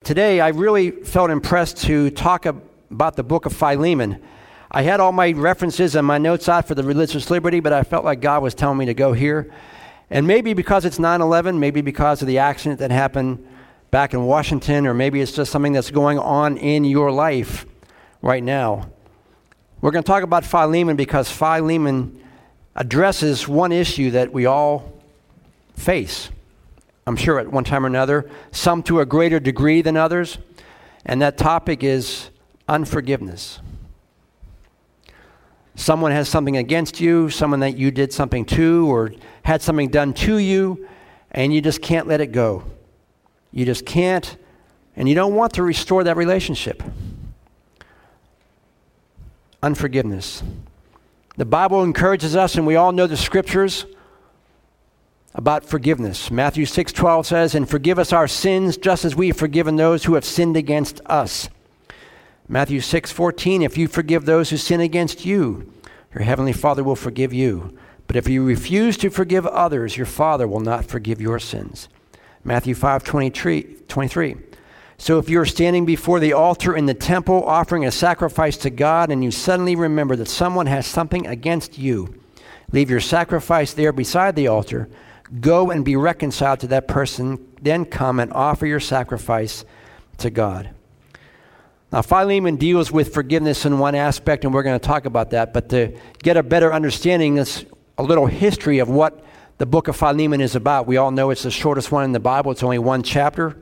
Today, I really felt impressed to talk about the book of Philemon. I had all my references and my notes out for the religious liberty, but I felt like God was telling me to go here. And maybe because it's 9/11, maybe because of the accident that happened back in Washington, or maybe it's just something that's going on in your life right now. We're going to talk about Philemon because Philemon addresses one issue that we all face, I'm sure at one time or another, some to a greater degree than others, and that topic is unforgiveness. Someone has something against you, someone that you did something to or had something done to you, and you just can't let it go. You just can't, and you don't want to restore that relationship. Unforgiveness. The Bible encourages us, and we all know the scriptures about forgiveness. Matthew 6:12 says, "And forgive us our sins just as we have forgiven those who have sinned against us." Matthew 6:14, "If you forgive those who sin against you, your heavenly Father will forgive you. But if you refuse to forgive others, your Father will not forgive your sins." Matthew 5:23. "So if you're standing before the altar in the temple offering a sacrifice to God, and you suddenly remember that someone has something against you, leave your sacrifice there beside the altar. Go and be reconciled to that person. Then come and offer your sacrifice to God." Now, Philemon deals with forgiveness in one aspect, and we're going to talk about that. But to get a better understanding, there's a little history of what the book of Philemon is about. We all know it's the shortest one in the Bible. It's only one chapter.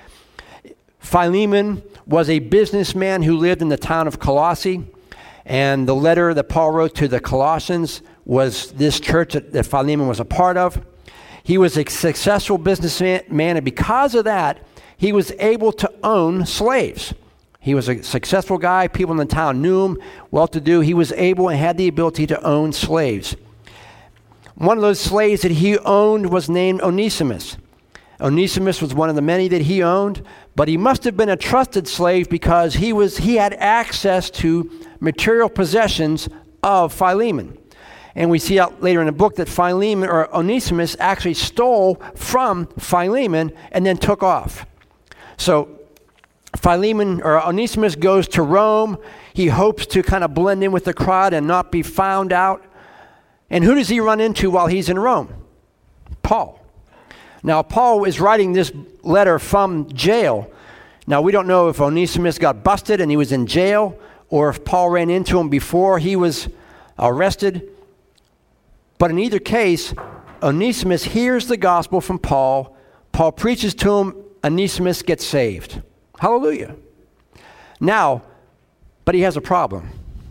Philemon was a businessman who lived in the town of Colossae, and the letter that Paul wrote to the Colossians was this church that Philemon was a part of. He was a successful businessman, and because of that, he was able to own slaves. He was a successful guy. People in the town knew him, well-to-do. He was able and had the ability to own slaves. One of those slaves that he owned was named Onesimus. Onesimus was one of the many that he owned, but he must have been a trusted slave because he had access to material possessions of Philemon. And we see out later in the book that Philemon or Onesimus actually stole from Philemon and then took off. So Philemon or Onesimus goes to Rome. He hopes to kind of blend in with the crowd and not be found out. And who does he run into while he's in Rome? Paul. Now, Paul is writing this letter from jail. Now, we don't know if Onesimus got busted and he was in jail, or if Paul ran into him before he was arrested. But in either case, Onesimus hears the gospel from Paul. Paul preaches to him. Onesimus gets saved. Hallelujah. Now, but he has a problem.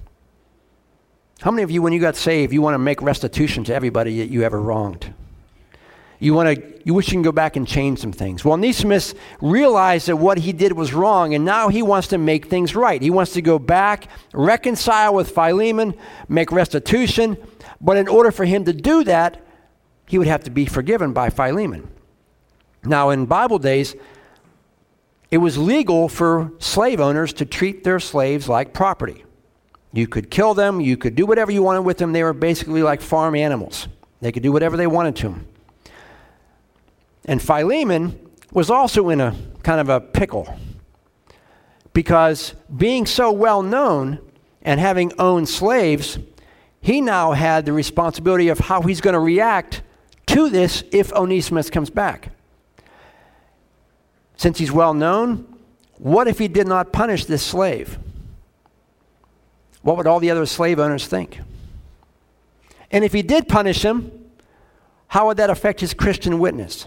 How many of you, when you got saved, you want to make restitution to everybody that you ever wronged? You wish you can go back and change some things. Well, Onesimus realized that what he did was wrong, and now he wants to make things right. He wants to go back, reconcile with Philemon, make restitution. But in order for him to do that, he would have to be forgiven by Philemon. Now, in Bible days, it was legal for slave owners to treat their slaves like property. You could kill them. You could do whatever you wanted with them. They were basically like farm animals. They could do whatever they wanted to them. And Philemon was also in a kind of a pickle, because being so well known and having owned slaves, he now had the responsibility of how he's going to react to this if Onesimus comes back. Since he's well known, what if he did not punish this slave? What would all the other slave owners think? And if he did punish him, how would that affect his Christian witness?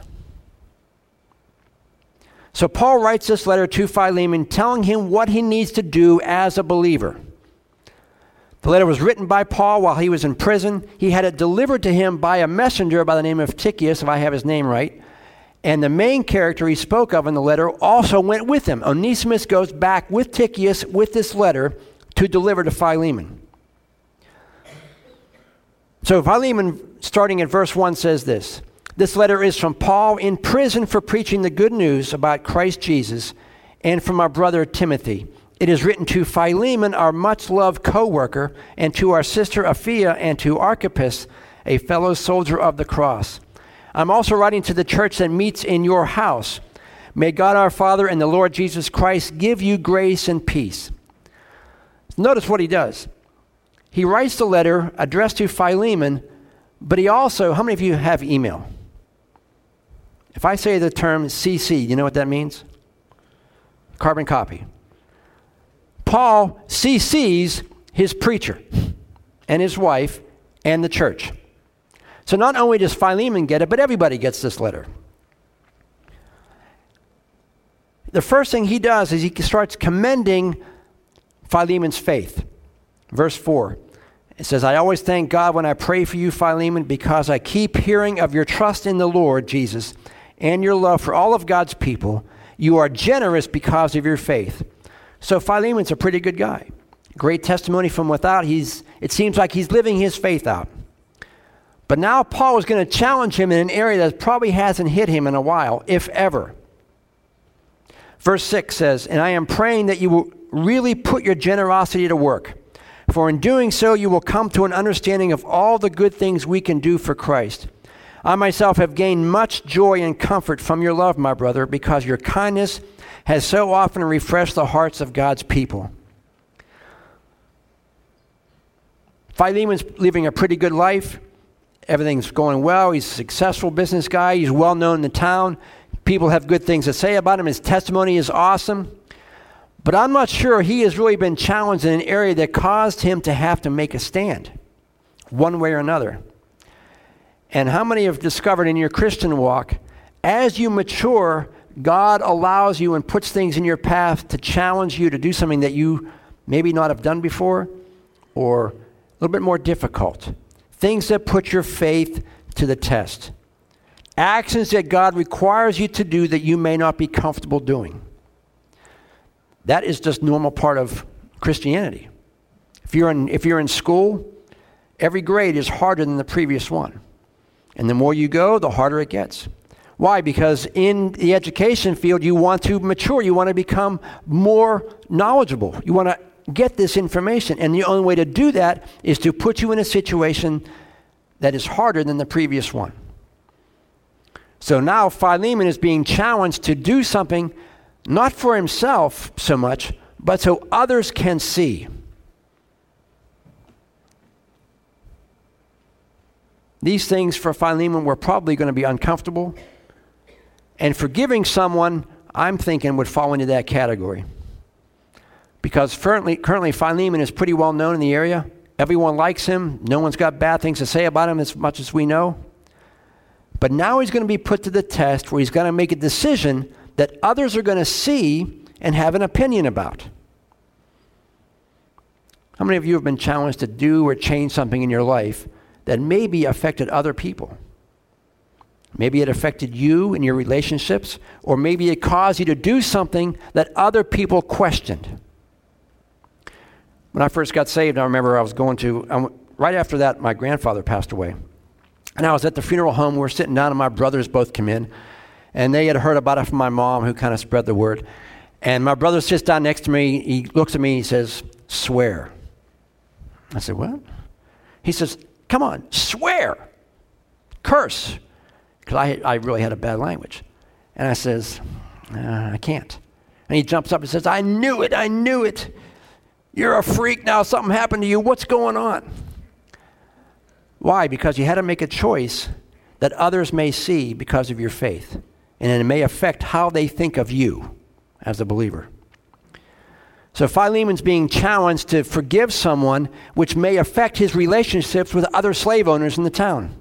So Paul writes this letter to Philemon telling him what he needs to do as a believer. The letter was written by Paul while he was in prison. He had it delivered to him by a messenger by the name of Tychicus, if I have his name right. And the main character he spoke of in the letter also went with him. Onesimus goes back with Tychicus with this letter to deliver to Philemon. So Philemon, starting at verse 1, says this. "This letter is from Paul in prison for preaching the good news about Christ Jesus, and from our brother Timothy. It is written to Philemon, our much-loved co-worker, and to our sister Apphia, and to Archippus, a fellow soldier of the cross. I'm also writing to the church that meets in your house. May God our Father and the Lord Jesus Christ give you grace and peace. Notice what he does. He writes the letter addressed to Philemon, but he also, how many of you have email? If I say the term CC, you know what that means? Carbon copy. Paul CCs his preacher and his wife and the church. So not only does Philemon get it, but everybody gets this letter. The first thing he does is he starts commending Philemon's faith. Verse 4, it says, I always thank God when I pray for you, Philemon, because I keep hearing of your trust in the Lord Jesus and your love for all of God's people. You are generous because of your faith. So Philemon's a pretty good guy. Great testimony from without. It seems like he's living his faith out. But now Paul is going to challenge him in an area that probably hasn't hit him in a while, if ever. Verse 6 says, and I am praying that you will really put your generosity to work. For in doing so, you will come to an understanding of all the good things we can do for Christ. I myself have gained much joy and comfort from your love, my brother, because your kindness has so often refreshed the hearts of God's people. Philemon's living a pretty good life. Everything's going well. He's a successful business guy. He's well known in the town. People have good things to say about him. His testimony is awesome. But I'm not sure he has really been challenged in an area that caused him to have to make a stand, one way or another. And how many have discovered in your Christian walk, as you mature, God allows you and puts things in your path to challenge you to do something that you maybe not have done before, or a little bit more difficult. Things that put your faith to the test. Actions that God requires you to do that you may not be comfortable doing. That is just normal part of Christianity. If you're in school, every grade is harder than the previous one. And the more you go, the harder it gets. Why? Because in the education field, you want to mature. You want to become more knowledgeable. You want to get this information. And the only way to do that is to put you in a situation that is harder than the previous one. So now Philemon is being challenged to do something not for himself so much, but so others can see. These things for Philemon were probably going to be uncomfortable. And forgiving someone, I'm thinking, would fall into that category. Because currently Philemon is pretty well known in the area. Everyone likes him. No one's got bad things to say about him as much as we know. But now he's going to be put to the test where he's going to make a decision that others are going to see and have an opinion about. How many of you have been challenged to do or change something in your life that maybe affected other people? Maybe it affected you in your relationships, or maybe it caused you to do something that other people questioned. When I first got saved, I remember right after that, my grandfather passed away. And I was at the funeral home. We were sitting down, and my brothers both came in. And they had heard about it from my mom, who kind of spread the word. And my brother sits down next to me. He looks at me. He says, swear. I said, what? He says, come on, swear. Curse. Because I really had a bad language. And I says, I can't. And he jumps up and says, I knew it. You're a freak now. Something happened to you. What's going on? Why? Because you had to make a choice that others may see because of your faith. And it may affect how they think of you as a believer. So Philemon's being challenged to forgive someone, which may affect his relationships with other slave owners in the town.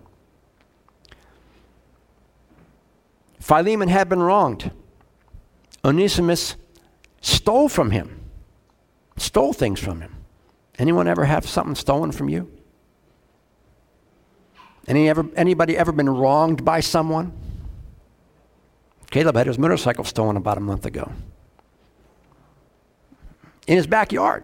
Philemon had been wronged. Onesimus stole from him. Stole things from him. Anyone ever have something stolen from you? Anybody ever been wronged by someone? Caleb had his motorcycle stolen about a month ago. In his backyard.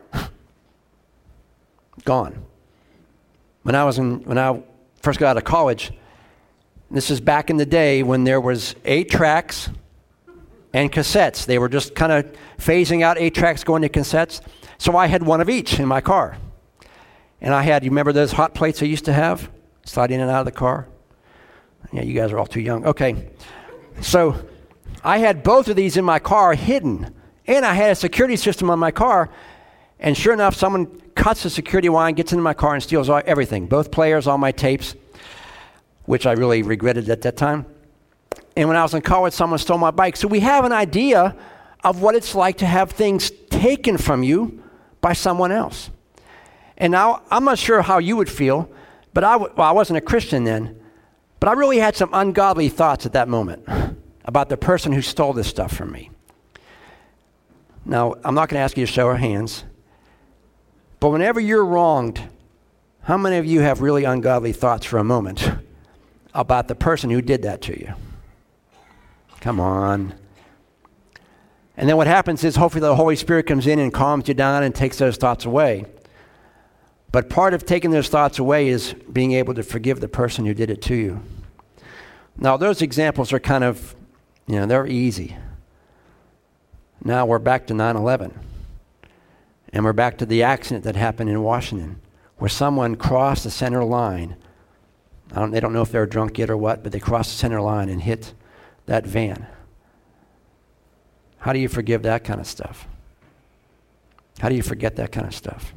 Gone. When I first got out of college, this is back in the day when there was 8 tracks and cassettes. They were just kind of phasing out 8 tracks going to cassettes. So I had one of each in my car. And you remember those hot plates I used to have? Slide in and out of the car? Yeah, you guys are all too young. Okay. So I had both of these in my car hidden, and I had a security system on my car, and sure enough, someone cuts the security wire, gets into my car, and steals everything, both players, all my tapes, which I really regretted at that time. And when I was in college, someone stole my bike. So we have an idea of what it's like to have things taken from you by someone else. And now, I'm not sure how you would feel, but I wasn't a Christian then, but I really had some ungodly thoughts at that moment about the person who stole this stuff from me. Now, I'm not going to ask you to show your hands, but whenever you're wronged, how many of you have really ungodly thoughts for a moment about the person who did that to you? Come on. And then what happens is hopefully the Holy Spirit comes in and calms you down and takes those thoughts away. But part of taking those thoughts away is being able to forgive the person who did it to you. Now, those examples are kind of, they're easy. Now we're back to 9/11. And we're back to the accident that happened in Washington, where someone crossed the center line. They don't know if they're drunk yet or what, but they crossed the center line and hit that van. How do you forgive that kind of stuff? How do you forget that kind of stuff?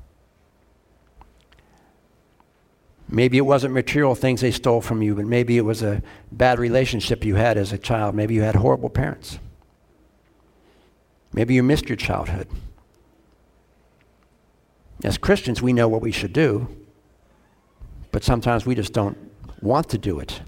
Maybe it wasn't material things they stole from you, but maybe it was a bad relationship you had as a child. Maybe you had horrible parents. Maybe you missed your childhood. As Christians, we know what we should do, but sometimes we just don't want to do it.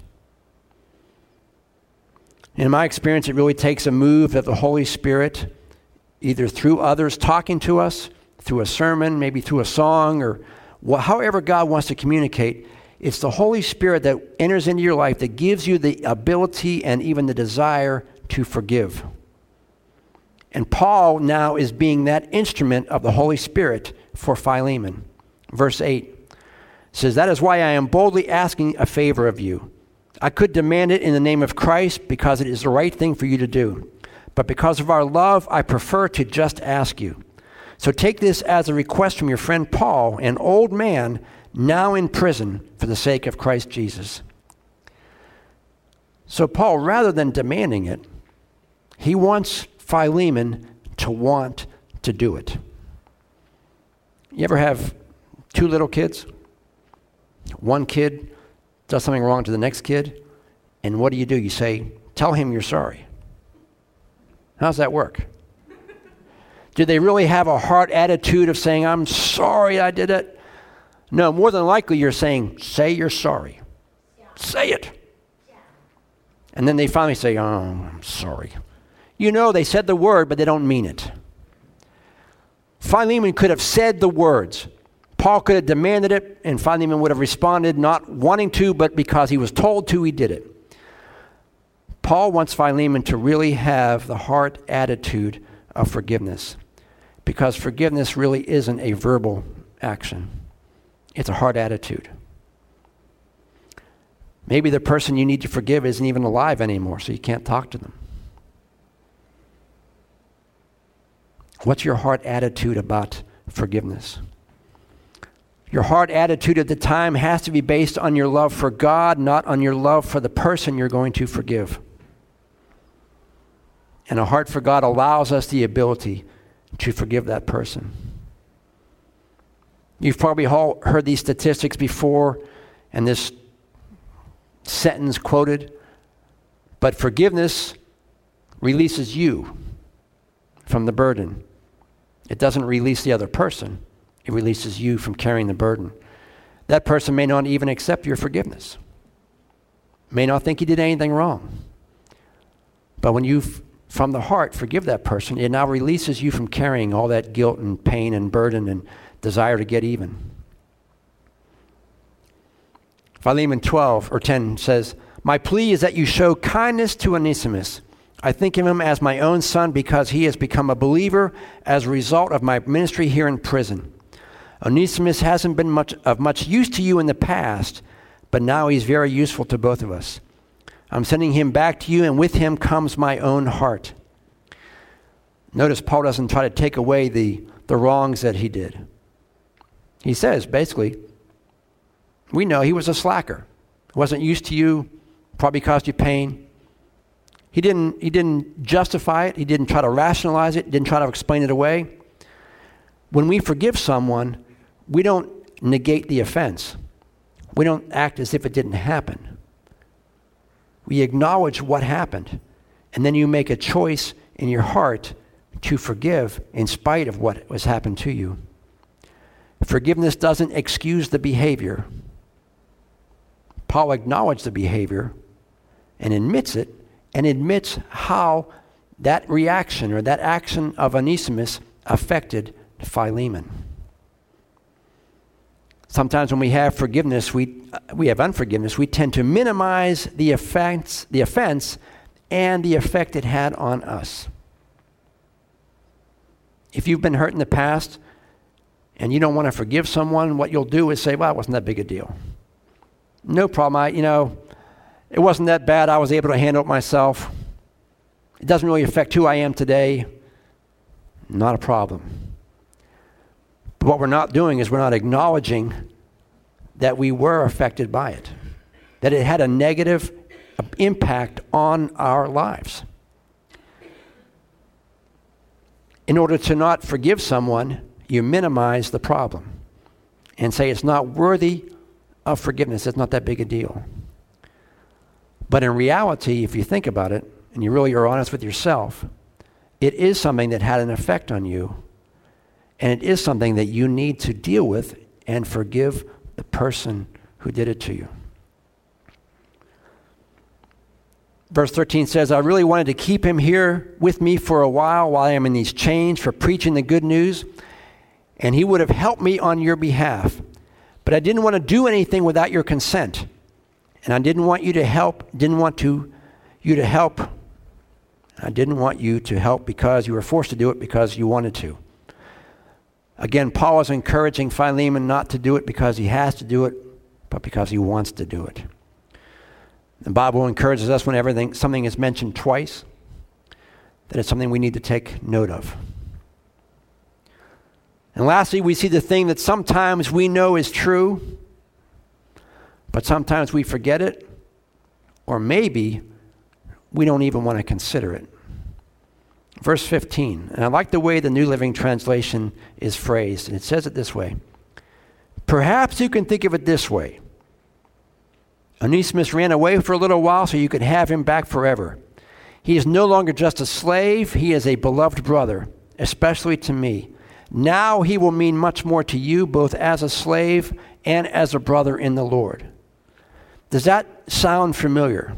In my experience, it really takes a move of the Holy Spirit, either through others talking to us, through a sermon, maybe through a song, or however God wants to communicate. It's the Holy Spirit that enters into your life that gives you the ability and even the desire to forgive. And Paul now is being that instrument of the Holy Spirit for Philemon. Verse 8 says, "That is why I am boldly asking a favor of you. I could demand it in the name of Christ because it is the right thing for you to do. But because of our love, I prefer to just ask you. So take this as a request from your friend Paul, an old man now in prison for the sake of Christ Jesus." So Paul, rather than demanding it, he wants Philemon to want to do it. You ever have two little kids? One kid does something wrong to the next kid, and what do? You say, "Tell him you're sorry." How's that work? Do they really have a heart attitude of saying, "I'm sorry I did it"? No, more than likely you're saying, "Say you're sorry." Yeah. Say it. Yeah. And then they finally say, "Oh, I'm sorry." They said the word, but they don't mean it. Philemon could have said the words. Paul could have demanded it, and Philemon would have responded not wanting to, but because he was told to, he did it. Paul wants Philemon to really have the heart attitude of forgiveness, because forgiveness really isn't a verbal action. It's a heart attitude. Maybe the person you need to forgive isn't even alive anymore, so you can't talk to them. What's your heart attitude about forgiveness? Your heart attitude at the time has to be based on your love for God, not on your love for the person you're going to forgive. And a heart for God allows us the ability to forgive that person. You've probably all heard these statistics before, and this sentence quoted, but forgiveness releases you from the burden. It doesn't release the other person. It releases you from carrying the burden. That person may not even accept your forgiveness. May not think you did anything wrong. But when you, from the heart, forgive that person, it now releases you from carrying all that guilt and pain and burden and desire to get even. Philemon 12:10 says, "My plea is that you show kindness to Onesimus. I think of him as my own son because he has become a believer as a result of my ministry here in prison. Onesimus hasn't been of much use to you in the past, but now he's very useful to both of us. I'm sending him back to you, and with him comes my own heart." Notice Paul doesn't try to take away the wrongs that he did. He says, basically, we know he was a slacker. Wasn't used to you, probably caused you pain. He didn't justify it. He didn't try to rationalize it. Didn't try to explain it away. When we forgive someone, we don't negate the offense. We don't act as if it didn't happen. We acknowledge what happened, and then you make a choice in your heart to forgive in spite of what has happened to you. Forgiveness doesn't excuse the behavior. Paul acknowledged the behavior and admits it, and admits how that reaction or that action of Onesimus affected Philemon. Sometimes when we have forgiveness, we have unforgiveness, we tend to minimize the offense and the effect it had on us. If you've been hurt in the past and you don't want to forgive someone, what you'll do is say, well, it wasn't that big a deal. No problem. It wasn't that bad. I was able to handle it myself. It doesn't really affect who I am today. Not a problem. But what we're not doing is we're not acknowledging that we were affected by it, that it had a negative impact on our lives. In order to not forgive someone, you minimize the problem and say it's not worthy of forgiveness. It's not that big a deal. But in reality, if you think about it, and you really are honest with yourself, it is something that had an effect on you, and it is something that you need to deal with and forgive the person who did it to you. Verse 13 says, I really wanted to keep him here with me for a while I am in these chains for preaching the good news, and he would have helped me on your behalf. But I didn't want to do anything without your consent. And I didn't want you to help, I didn't want you to help because you were forced to do it because you wanted to. Again, Paul is encouraging Philemon not to do it because he has to do it, but because he wants to do it. The Bible encourages us when something is mentioned twice, that it's something we need to take note of. And lastly, we see the thing that sometimes we know is true, but sometimes we forget it, or maybe we don't even want to consider it. Verse 15, and I like the way the New Living Translation is phrased, and it says it this way. Perhaps you can think of it this way. Onesimus ran away for a little while so you could have him back forever. He is no longer just a slave, he is a beloved brother, especially to me. Now he will mean much more to you, both as a slave and as a brother in the Lord. Does that sound familiar?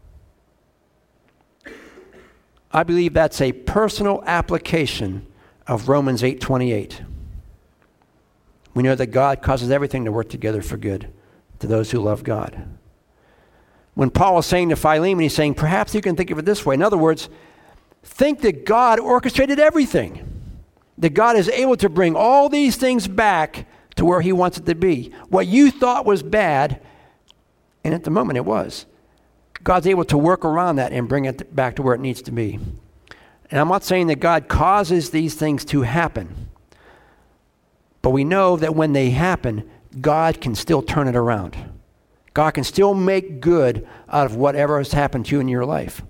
I believe that's a personal application of Romans 8:28. We know that God causes everything to work together for good to those who love God. When Paul is saying to Philemon, he's saying, perhaps you can think of it this way. In other words, think that God orchestrated everything. That God is able to bring all these things back to where he wants it to be. What you thought was bad, and at the moment it was, God's able to work around that and bring it back to where it needs to be. And I'm not saying that God causes these things to happen. But we know that when they happen, God can still turn it around. God can still make good out of whatever has happened to you in your life.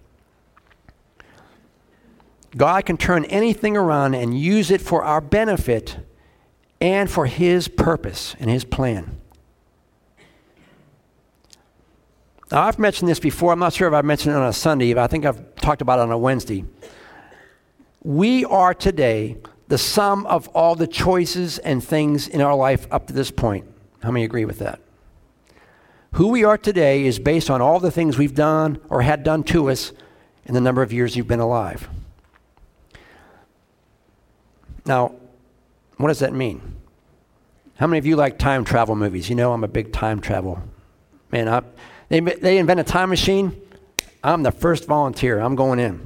God can turn anything around and use it for our benefit and for his purpose and his plan. Now, I've mentioned this before. I'm not sure if I've mentioned it on a Sunday, but I think I've talked about it on a Wednesday. We are today the sum of all the choices and things in our life up to this point. How many agree with that? Who we are today is based on all the things we've done or had done to us in the number of years you've been alive. Now, what does that mean? How many of you like time travel movies? You know I'm a big time travel man. They invent a time machine. I'm the first volunteer. I'm going in.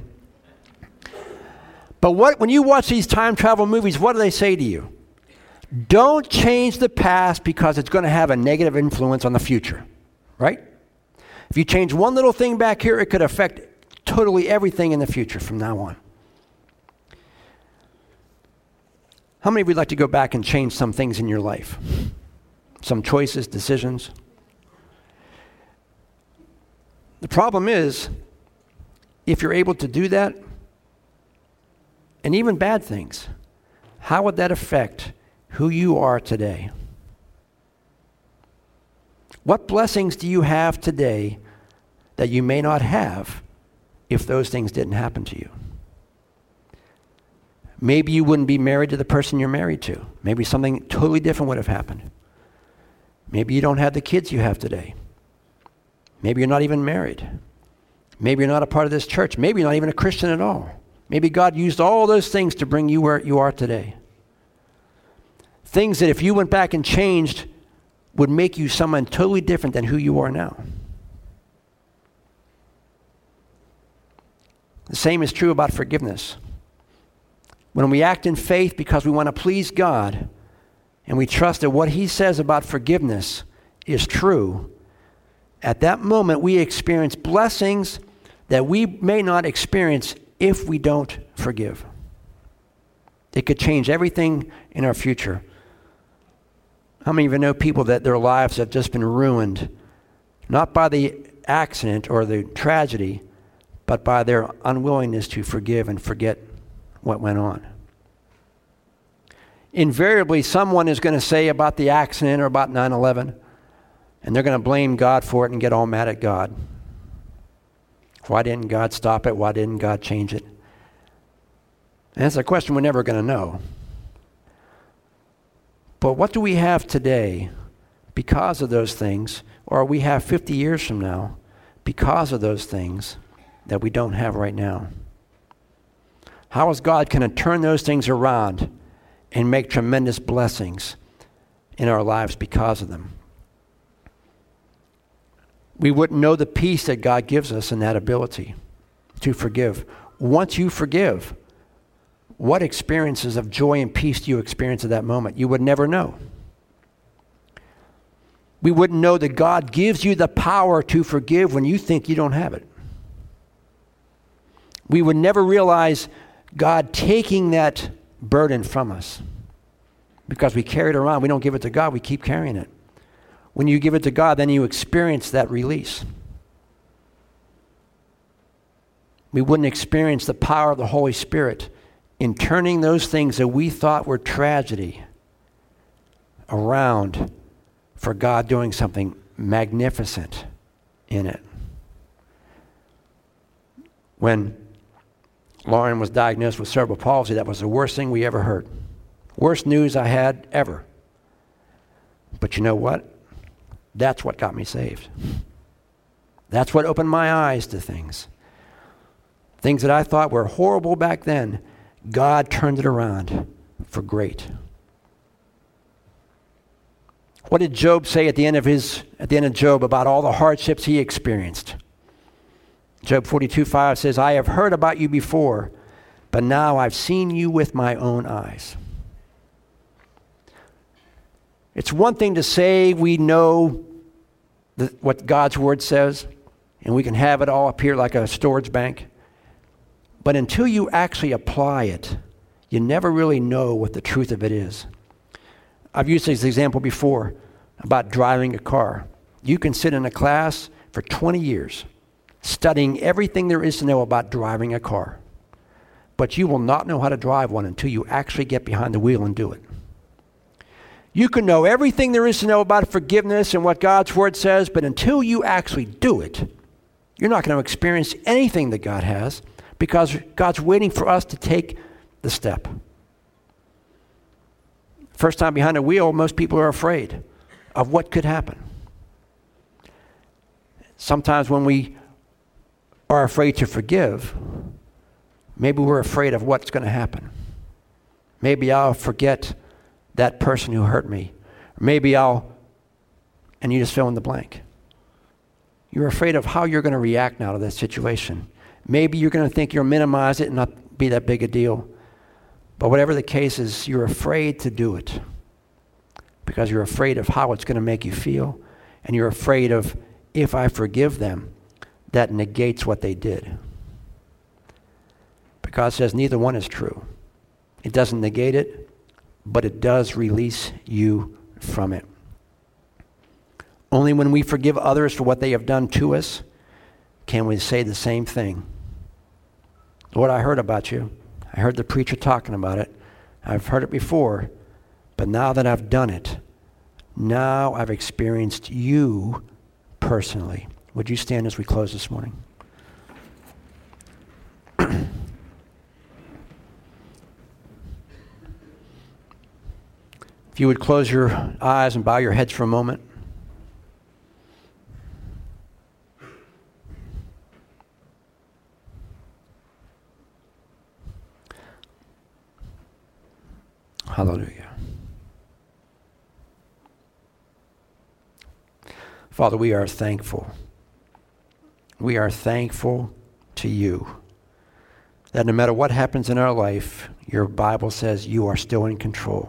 But when you watch these time travel movies, what do they say to you? Don't change the past because it's going to have a negative influence on the future, right? If you change one little thing back here, it could affect totally everything in the future from now on. How many would like to go back and change some things in your life? Some choices, decisions? The problem is, if you're able to do that, and even bad things, how would that affect who you are today? What blessings do you have today that you may not have if those things didn't happen to you? Maybe you wouldn't be married to the person you're married to. Maybe something totally different would have happened. Maybe you don't have the kids you have today. Maybe you're not even married. Maybe you're not a part of this church. Maybe you're not even a Christian at all. Maybe God used all those things to bring you where you are today. Things that if you went back and changed would make you someone totally different than who you are now. The same is true about forgiveness. When we act in faith because we want to please God and we trust that what He says about forgiveness is true, at that moment we experience blessings that we may not experience if we don't forgive. It could change everything in our future. How many of you know people that their lives have just been ruined, not by the accident or the tragedy, but by their unwillingness to forgive and forget what went on? Invariably, someone is going to say about the accident or about 9/11, and they're going to blame God for it and get all mad at God. Why didn't God stop it? Why didn't God change it? And that's a question we're never going to know. But what do we have today because of those things, or we have 50 years from now because of those things that we don't have right now? How is God going to turn those things around and make tremendous blessings in our lives because of them? We wouldn't know the peace that God gives us in that ability to forgive. Once you forgive, what experiences of joy and peace do you experience at that moment? You would never know. We wouldn't know that God gives you the power to forgive when you think you don't have it. We would never realize God taking that burden from us because we carry it around. We don't give it to God, we keep carrying it. When you give it to God, then you experience that release. We wouldn't experience the power of the Holy Spirit in turning those things that we thought were tragedy around for God doing something magnificent in it. When Lauren was diagnosed with cerebral palsy, that was the worst thing we ever heard. Worst news I had ever. But you know what? That's what got me saved. That's what opened my eyes to things. Things that I thought were horrible back then, God turned it around for great. What did Job say at the end of Job about all the hardships he experienced? Job 42:5 says, I have heard about you before, but now I've seen you with my own eyes. It's one thing to say we know what God's word says, and we can have it all up here like a storage bank. But until you actually apply it, you never really know what the truth of it is. I've used this example before about driving a car. You can sit in a class for 20 years studying everything there is to know about driving a car. But you will not know how to drive one until you actually get behind the wheel and do it. You can know everything there is to know about forgiveness and what God's word says, but until you actually do it, you're not going to experience anything that God has, because God's waiting for us to take the step. First time behind a wheel, most people are afraid of what could happen. Sometimes when we are afraid to forgive, maybe we're afraid of what's going to happen. Maybe I'll forget that person who hurt me. Maybe and you just fill in the blank. You're afraid of how you're going to react now to that situation. Maybe you're going to think you'll minimize it and not be that big a deal. But whatever the case is, you're afraid to do it because you're afraid of how it's going to make you feel, and you're afraid of, if I forgive them, that negates what they did. But God says neither one is true. It doesn't negate it, but it does release you from it. Only when we forgive others for what they have done to us can we say the same thing Lord, I heard about you. I heard the preacher talking about it. I've heard it before, but now that I've done it, now I've experienced you personally. Would you stand as we close this morning? If you would close your eyes and bow your heads for a moment. Hallelujah. Father, we are thankful. We are thankful to you that no matter what happens in our life, your Bible says you are still in control.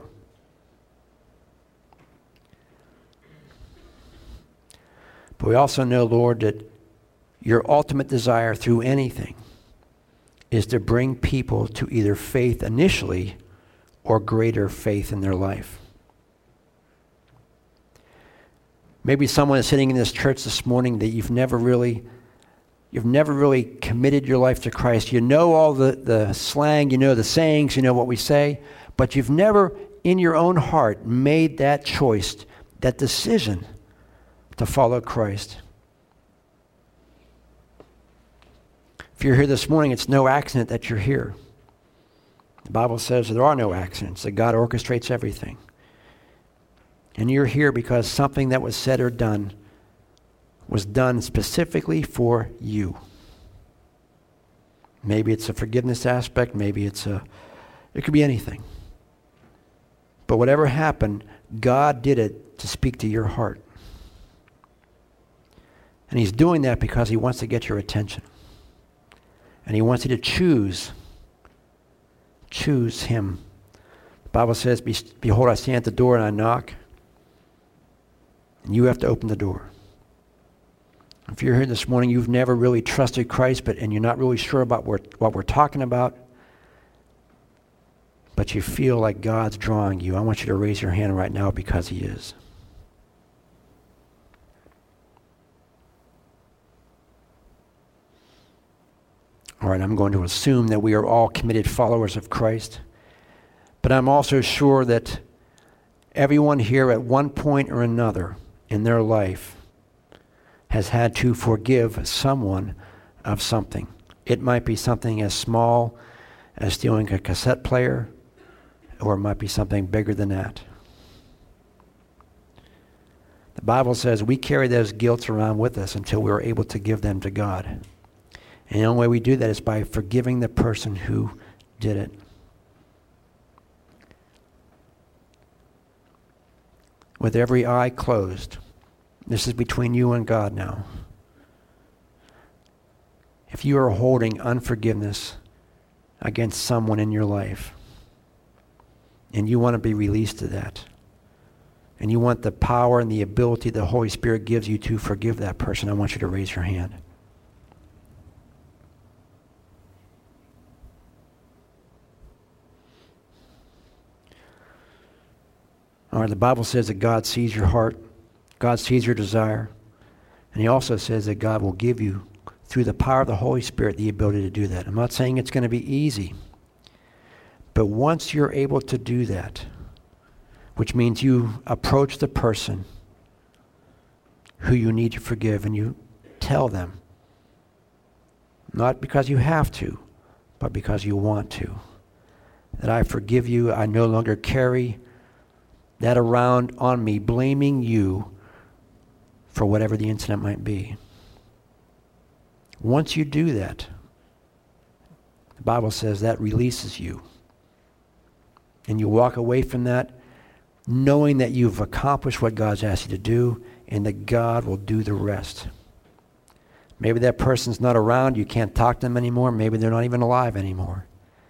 But we also know, Lord, that your ultimate desire through anything is to bring people to either faith initially or greater faith in their life. Maybe someone is sitting in this church this morning that you've never really committed your life to Christ. You know all the slang, you know the sayings, you know what we say, but you've never in your own heart made that choice, that decision to follow Christ. If you're here this morning, it's no accident that you're here. The Bible says there are no accidents, that God orchestrates everything. And you're here because something that was said or done was done specifically for you. Maybe it's a forgiveness aspect, maybe it could be anything. But whatever happened, God did it to speak to your heart. And he's doing that because he wants to get your attention. And he wants you to choose him. The Bible says, behold, I stand at the door and I knock. And you have to open the door. If you're here this morning, you've never really trusted Christ, and you're not really sure about what we're talking about, but you feel like God's drawing you, I want you to raise your hand right now because he is. All right, I'm going to assume that we are all committed followers of Christ, but I'm also sure that everyone here at one point or another in their life has had to forgive someone of something. It might be something as small as stealing a cassette player, or it might be something bigger than that. The Bible says we carry those guilts around with us until we're able to give them to God. And the only way we do that is by forgiving the person who did it. With every eye closed, this is between you and God now. If you are holding unforgiveness against someone in your life, and you want to be released to that, and you want the power and the ability the Holy Spirit gives you to forgive that person, I want you to raise your hand. All right, the Bible says that God sees your heart, God sees your desire, and he also says that God will give you, through the power of the Holy Spirit, the ability to do that. I'm not saying it's going to be easy, but once you're able to do that, which means you approach the person who you need to forgive and you tell them, not because you have to, but because you want to, that I forgive you, I no longer carry that around on me, blaming you for whatever the incident might be. Once you do that, the Bible says that releases you. And you walk away from that knowing that you've accomplished what God's asked you to do and that God will do the rest. Maybe that person's not around, you can't talk to them anymore, maybe they're not even alive anymore.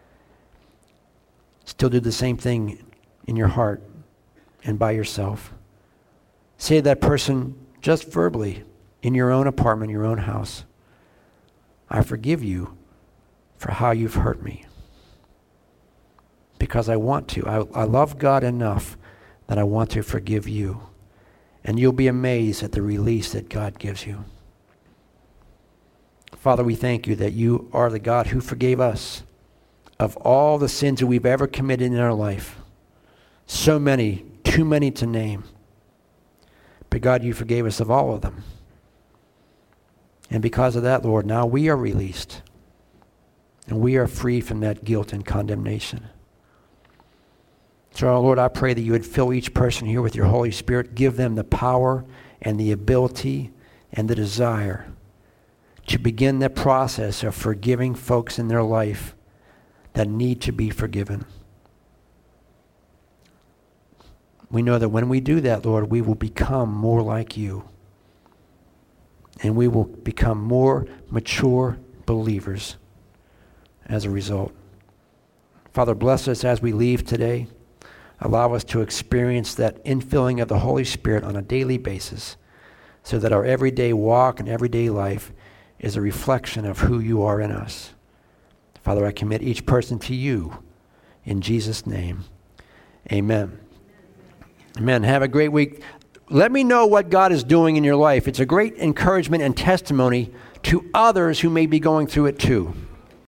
Still do the same thing in your heart and by yourself. Say to that person just verbally in your own apartment, your own house, I forgive you for how you've hurt me. Because I want to. I love God enough that I want to forgive you. And you'll be amazed at the release that God gives you. Father, we thank you that you are the God who forgave us of all the sins that we've ever committed in our life. So many, too many to name. But God, you forgave us of all of them. And because of that, Lord, now we are released. And we are free from that guilt and condemnation. So, Lord, I pray that you would fill each person here with your Holy Spirit. Give them the power and the ability and the desire to begin the process of forgiving folks in their life that need to be forgiven. We know that when we do that, Lord, we will become more like you. And we will become more mature believers as a result. Father, bless us as we leave today. Allow us to experience that infilling of the Holy Spirit on a daily basis so that our everyday walk and everyday life is a reflection of who you are in us. Father, I commit each person to you in Jesus' name. Amen. Amen. Have a great week. Let me know what God is doing in your life. It's a great encouragement and testimony to others who may be going through it too.